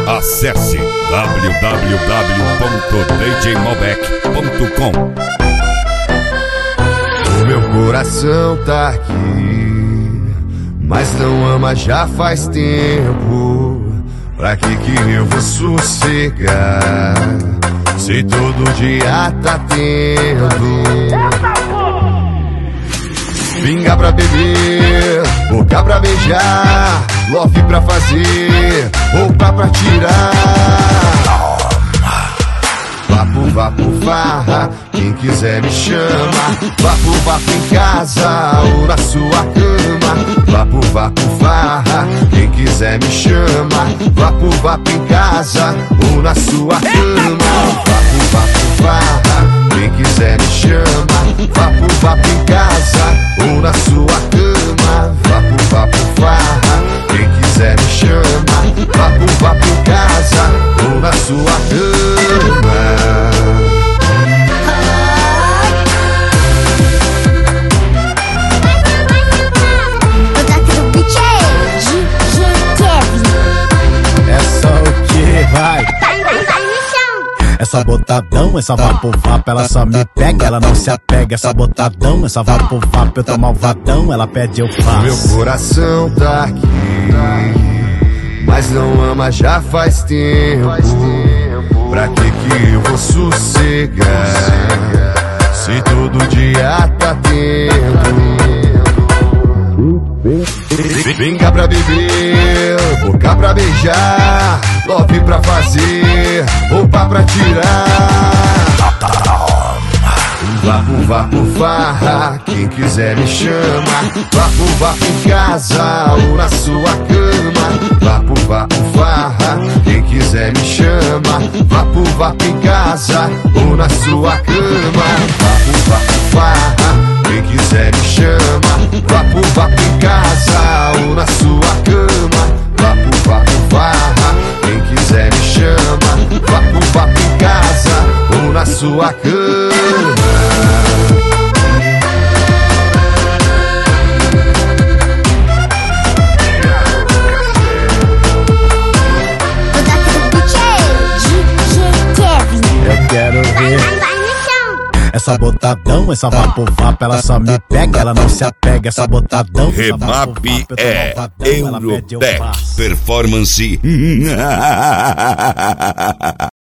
Acesse www.djmalbec.com. O meu coração tá aqui, mas não ama já faz tempo. Pra que eu vou sossegar, se todo dia tá tendo? Pinga pra beber, boca pra beijar, love pra fazer, roupa pra tirar. Vapo, farra, quem quiser me chama. Vapo em casa ou na sua cama. Vapo, farra, quem quiser me chama. Vapo em casa ou na sua cama. Vapo, farra, quem quiser me chama. Vapo em casa ou na sua cama. Vapo, farra, quem quiser me chama. Vapo em casa ou na sua cama. Essa botadão, essa vapo, ela só me pega, ela não se apega. Essa botadão, essa vapo, eu tô malvadão, ela pede eu faço. Meu coração tá aqui, mas não ama já faz tempo. Pra que eu vou sossegar, se todo dia tá tendo? Venga pra beber, boca pra beijar, love pra fazer, roupa pra tirar. Vapo, farra, quem quiser me chama. Vapo em casa ou na sua cama. Vapo, farra, quem quiser me chama. Vapo em casa ou na sua cama. Vapo, farra, quem quiser me chama. Vapo em casa ou na sua cama. Vapo, farra, quem quiser me chama. Vapo em casa ou na sua cama. Eu quero ver essa botadão, essa vapo, ela só me pega, ela não se apega. Essa botadão, Remap é Eurotech Performance.